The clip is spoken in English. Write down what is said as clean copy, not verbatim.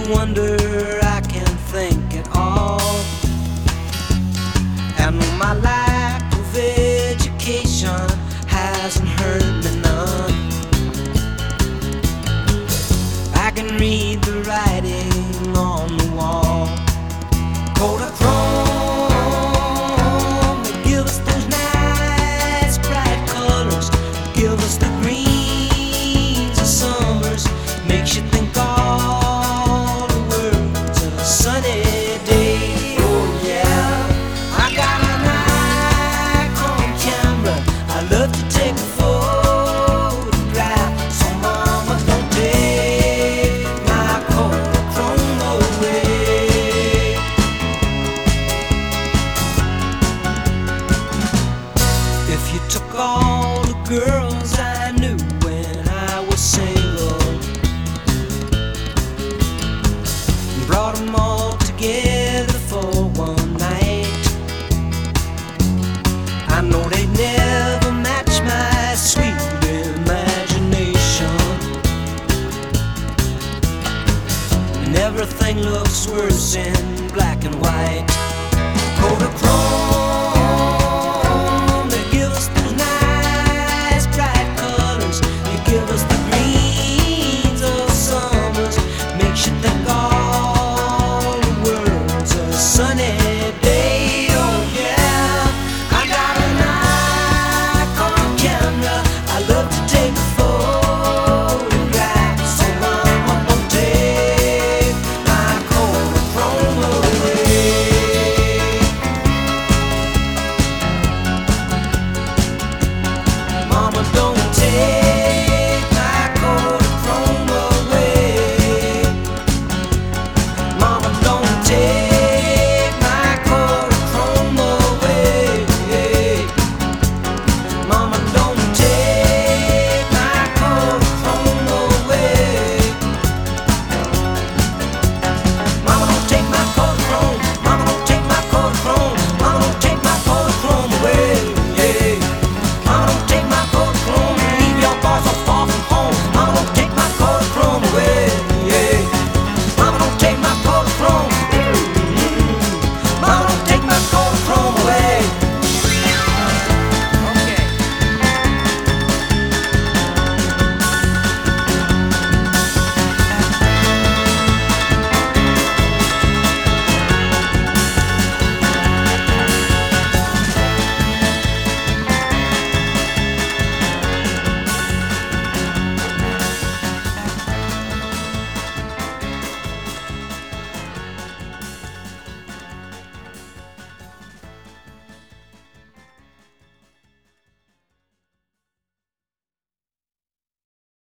wonder I can't think at all. And my lack of education hasn't hurt me none. I can read the writing on the wall. Kodachrome, they give us those nice bright colors, give us the greens of summers, makes you think all the world's a sunny day. Oh yeah, I got an Nikon camera, I love to take a photograph. So mama, don't take my Kodachrome away. If you took all the girls I knew when I was single and brought them all together for one night, I know they'd never match my sweet imagination. And everything looks worse in black and white. Kodachrome.